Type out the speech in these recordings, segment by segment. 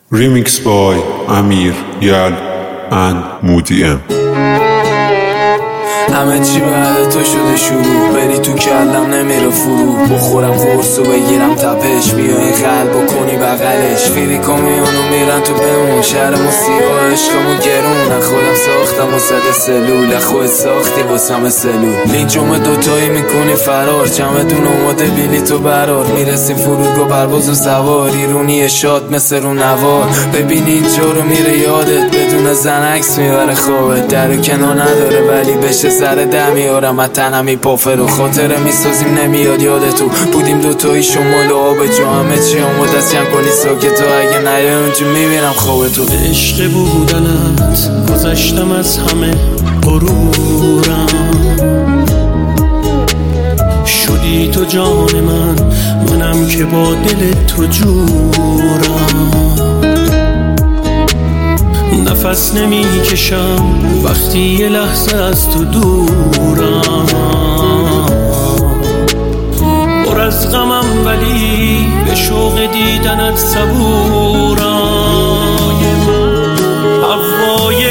Remix by Amir Yal and Moody M. همه چی بعد تو شده شروع، بری تو کلم نمیره فرو، بخورم قرص و بگیرم تپش، بیا این قلب و کنی بغلش، فیری کامیونو میرن تو بمون، شهر موسیقا عشقمو گرون، خودم ساختم و صد سلول، خود ساختی واسم سلول، لینجوم دوتایی میکنی فرار، چمدون اومده بیلی تو برار، میرسی فرودگاه پرواز و سوار، ایرونی شاد مثل رو نوار، ببینی اینجا رو میره یادت، بدون زن عکس میبره خوابت، در و کنار نداره ولی بشه سر ده میارم از تنم میپافر و خاطره میسازیم نمیاد یادتو بودیم دوتایی شمال و آب جا، همه چی آمود از چند کنی ساکتو، اگه نیای اونجا میبینم خوابتو. عشق بودنت گذشتم از همه غرورم، شدی تو جان منم که با دل تو جورم، نفس نمی کشم وقتی یه لحظه از تو دورم، پر از غمم ولی به شوق دیدنت صبورم، هوای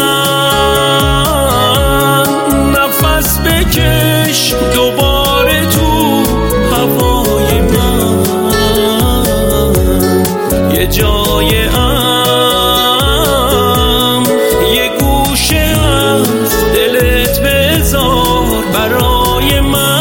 من نفس بکش دوباره تو هوای من، یه جای برای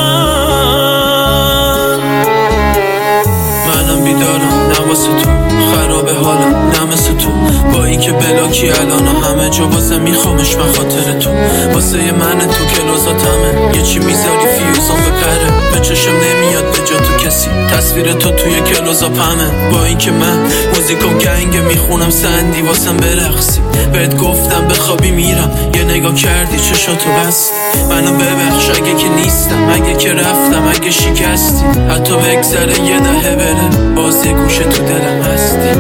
منم بیدارم نه واسه تو، خراب حالم نه مثل تو، با این که بلاکی الان همه جا واسه میخوامش من خاطر تو، واسه من تو کلوزاتمه، یه چی میذاری فیوزان بپره، به چشم نمیاد به جا تو کسی، تصویر تو توی کلوزا پمه، با این که من موزیک و گنگ میخونم سندی واسم برقصی، بهت گفتم بخوابی میرم، یه نگاه کردی چشاتو بست، منو ببخش اگه که نیستم، اگه که رفتم، اگه شکستی، حتی بگذره یه دهه بره، باز یه گوشه تو دلم هستی.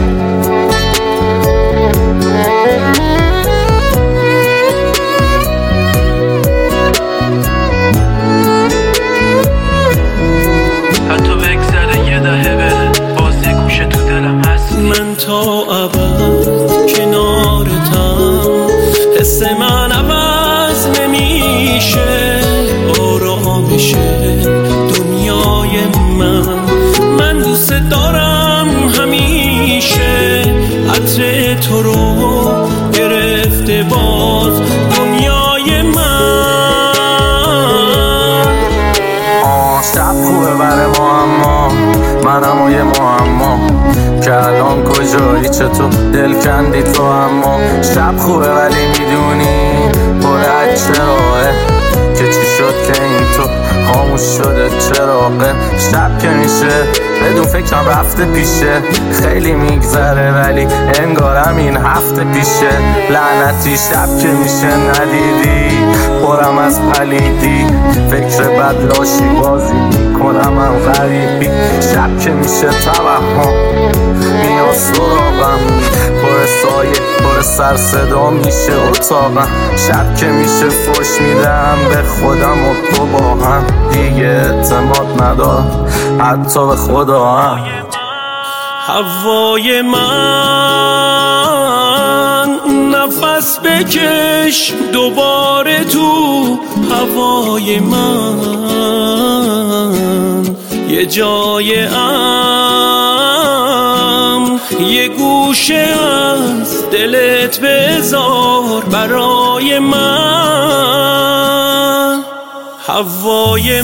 حتی بگذره یه دهه بره، باز یه گوشه تو دلم هستی. من تا ابد کنارتم، حس من عوض نمیشه، آرامشه دنیای من دوست دارم همیشه، عطر تو رو گرفته باز دنیای من. شب خوبه برای ما، اما منم و یه معما که الان کجایی، چطور دل کندی تو، اما شب خوبه ولی میدونی باید چراغه که چی شد که این تو خاموش شده چراغه، شب که میشه بدون فکرم رفته پیشه، خیلی میگذره ولی انگارم این هفته پیشه، لعنتی شب که میشه ندیدی پرم از پلیدی، فکر بد لاشی بازی میکنم من غریبی، شب که میشه توهم میاد سراغم، پر سایه پر سر صدا میشه اتاقم، شب که میشه فوش میدم به خودم و تو با هم، دیگه اعتماد ندارم حتی به خدا هم. هوای من نفس بکش دوباره تو هوای من، یه جای یه گوشه از دلت بذار برای من، هوای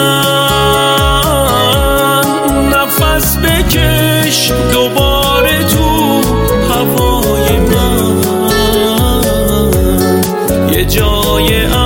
من نفس بکش دوباره تو هوای من، یه جای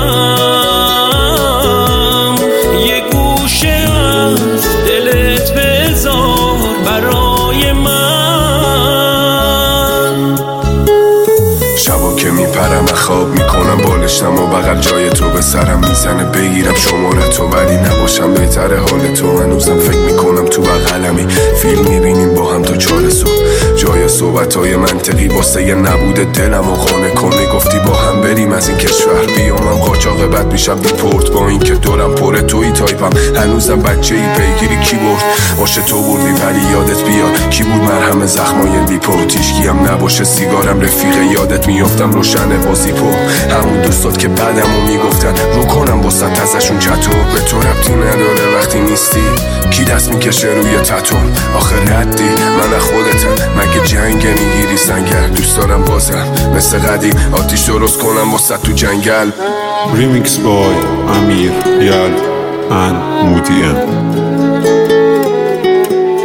یه گوشه از دلت بذار برای من. شبا که میپرم خواب میکنم من بالشتم و بغل جای تو به سرم میزنه بگیرم شماره تو، ولی نباشم بهتره حال تو. هنوزم فکر میکنم تو بغلمی، فیلم میبینیم با هم تا 4 صبح. جای صحبتهای منطقی واسه نبوده دلم و قانع کنی. گفتی با هم بریم از این کشور بیامم قاچاق بد میشم دیپورت. با این که دورم پره توی تایپم هنوزم بچه ای پیگیری کی برد. باشه تو بردی ولی یادت بیاد کی بود مرهم زخمای لیپو. تیشگیم نباشه سیگارم رفیقه یادت میافتم روشن بازیپو. همون دوستات که بعدمو میگفتن رو کنم واسط ازشون چطور. به تو ربطی نداره وقتی نیستی کی دست میکشه روی تتون. آخه ردی من خودتم مگه جنگ میگیری سنگر. دوست دارم بازم مثل قدیم آتیش درست کنم واسط تو جنگل. Remix by Amir, Yal and Moody M.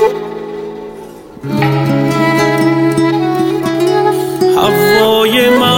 هوای من